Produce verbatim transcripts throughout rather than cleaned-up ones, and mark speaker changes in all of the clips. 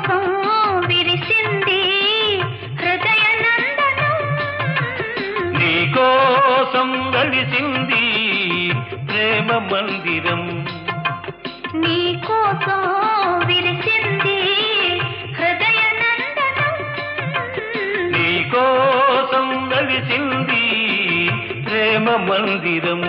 Speaker 1: కోసం విరిసింది హృదయ నందనం
Speaker 2: నీ కోసం వెలిసింది ప్రేమ మందిరం
Speaker 1: నీ కోసం విరిసింది హృదయ నందనం
Speaker 2: నీ కోసం వెలిసింది ప్రేమ మందిరం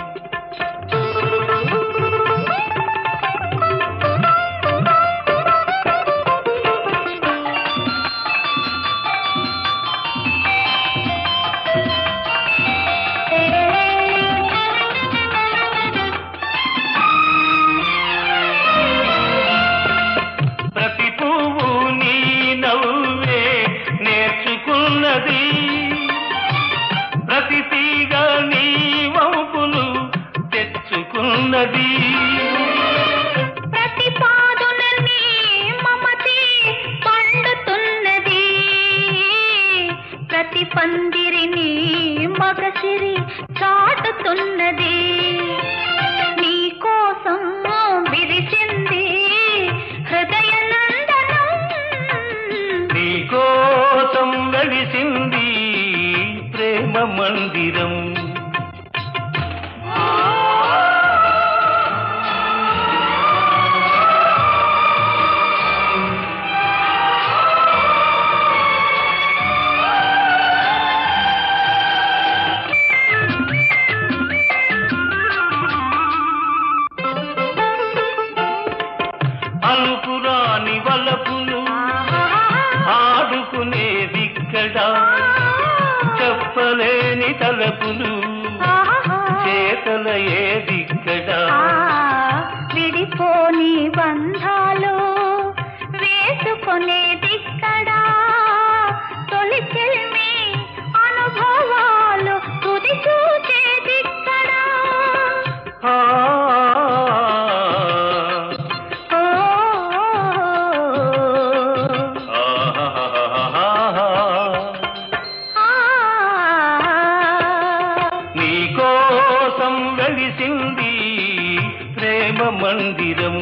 Speaker 2: ప్రతి పువ్వు నీ నవ్వే నేర్చుకున్నది ప్రతి తీగ నీ వంపులు తెచ్చుకున్నది
Speaker 1: ప్రతి పాదున నీ మమతే పండుతున్నది ప్రతి పందిరిని మగసిరి చాటుతున్నది నీ కోసం విరిసింది హృదయ నందనం
Speaker 2: నీ కోసం వెలిసింది ప్రేమ మందిరం అలుపురాని వలపులు ఆడుకునేదిక్కడ చెప్పలేని తలపులు చేతల ఏదిక్కడ
Speaker 1: విడిపోని బంధాలు వేసుకునేదిక్కడా తొలి చెల్మి అనుభవాలు తుది చూచేదిక్కడా
Speaker 2: ఆ నీ కోసం వెలిసింది ప్రేమ మందిరం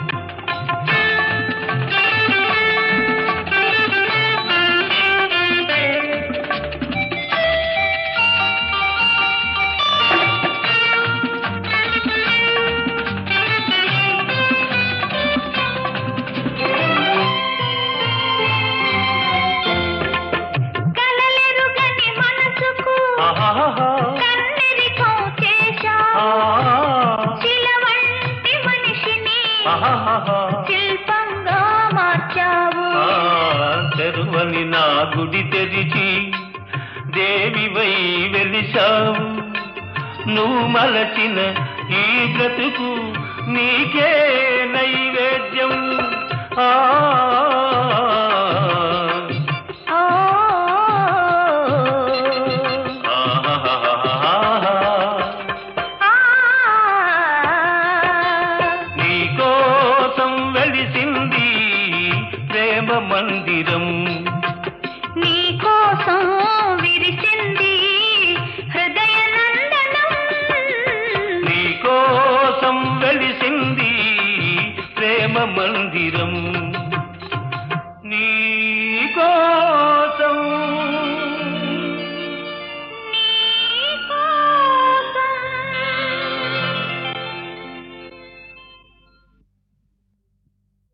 Speaker 1: కలలెరుగని మనసుకు కన్నెరికం చేశావు శిల వంటి మనిషిని శిల్పంగా మార్చావు
Speaker 2: తెరువని నా గుడి తెరిచి దేవివై వెలిశావు నువ్వు మలచిన ఈ బ్రతుకు నీకే నైవేద్యం ఆ